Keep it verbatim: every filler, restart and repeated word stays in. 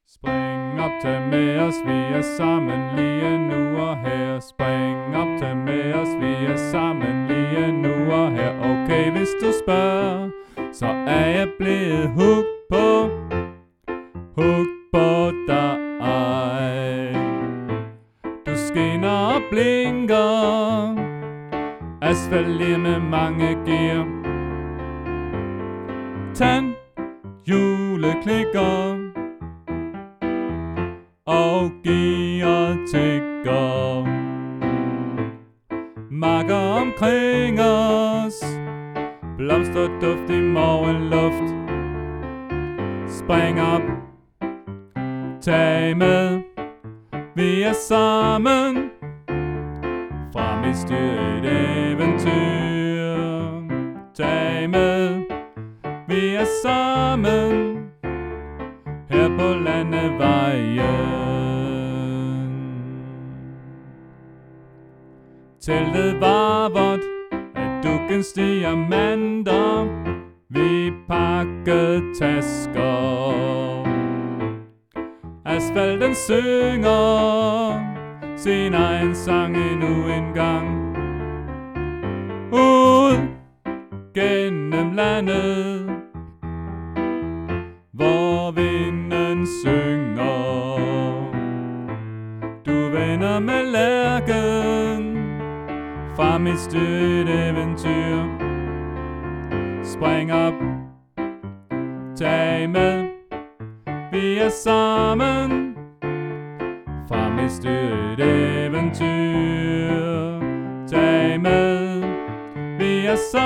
Spring op, tag med os, vi er sammen lige nu og her. Spring op, tag med os, vi er sammen lige nu og her. Okay, hvis du spørger, så er jeg blevet hooked på, hooked på dig. Du skinner og blinker, asfalt lige med mange gear. Tand, hjulet klikker, og gear tikker. Marker omkring os, blomsterduft i morgenluft. Spring op, tag med, vi er sammen. Frem i styr et eventyr. Tag med, vi er sammen. Her på landevejen. Teltet var vådt af dukkens diamanter. Vi pakkede tasker. Asfalten synger sin egen sang endnu en gang. Ud gennem landet, hvor vinden synger. Du vender med lærken, frem i stødt eventyr. Spring op, tag med, vi er sammen. Frem i stødt eventyr. Tag med, vi er sammen.